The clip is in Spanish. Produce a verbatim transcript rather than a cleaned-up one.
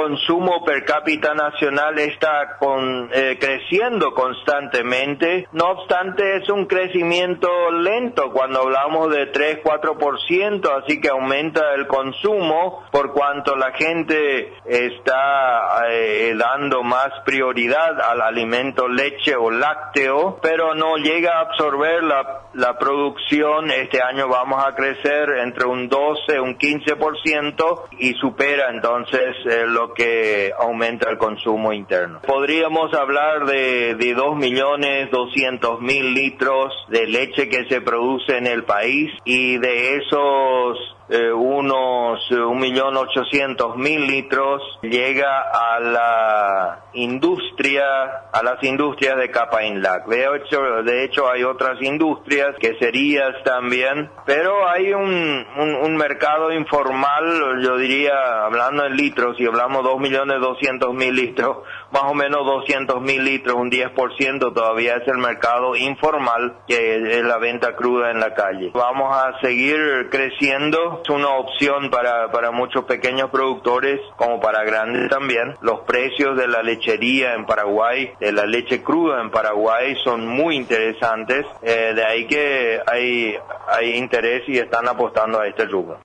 consumo per cápita nacional está con, eh, creciendo constantemente. No obstante, es un crecimiento lento cuando hablamos de tres, cuatro por ciento, así que aumenta el consumo por cuanto la gente está eh, dando más prioridad al alimento leche o lácteo, pero no llega a absorber la, la producción. Este año vamos a crecer entre un doce, un quince por ciento y supera entonces eh, lo que aumenta el consumo interno. Podríamos hablar de, de dos millones doscientos mil litros de leche que se produce en el país, y de esos eh, unos un millón ochocientos mil litros llega a la industria, a las industrias de Capainlac. De hecho, de hecho hay otras industrias, queserías también, pero hay un, un, un mercado informal, yo diría, hablando en litros, si hablamos dos millones doscientos mil litros, más o menos doscientos mil litros, un diez por ciento todavía es el mercado informal, que es la venta cruda en la calle. Vamos a seguir creciendo, es una opción para, para muchos pequeños productores, como para grandes también. Los precios de la lechería en Paraguay, de la leche cruda en Paraguay, son muy interesantes, eh, de ahí que hay, hay interés y están apostando a este rubro.